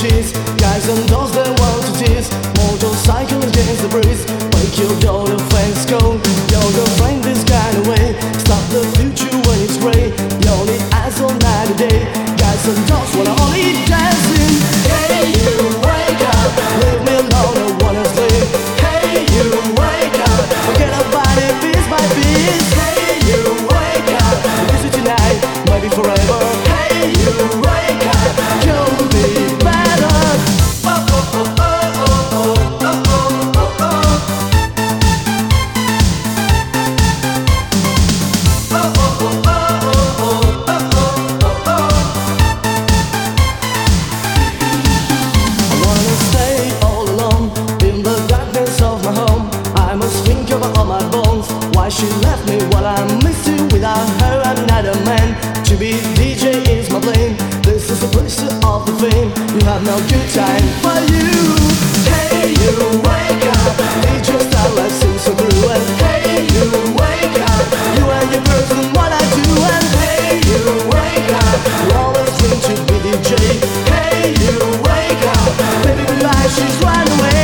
cheese. Guys and dolls they want to tease. Motorcycle against the breeze. Make your daughter friends go. Your girlfriend this kind of way. Stop the future when it's gray. You only eyes all night a day. Guys and dolls wanna only dancing. Hey you, wake up. Leave me alone, I wanna sleep. Hey you, wake up. Forget about it piece by piece. Hey you, wake up. Is it tonight? Maybe forever. Hey you, wake up. You'll be better. Oh oh oh oh oh oh oh oh oh. Oh oh oh oh oh oh oh. I wanna stay all alone in the darkness of my home. I must think about all my bones. Why she left me while I miss you. Without her I'm not a man. To be DJ is my blame. This is the place of the fame. You have no good time for you. Hey you, wake up. DJ style life seems so blue. And hey you, wake up. You and your person what I do. And hey you, wake up. You always dream to be DJ. Hey you, wake up. Baby goodbye, she's run away.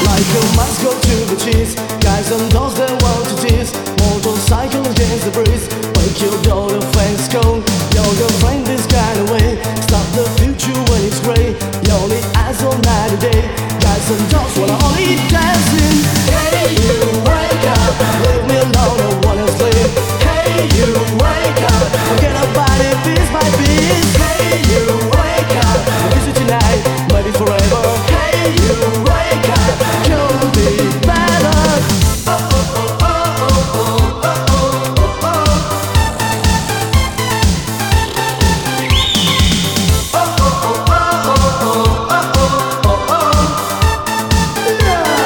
Guys and dolls they want to tease. Motorcycle against the breeze.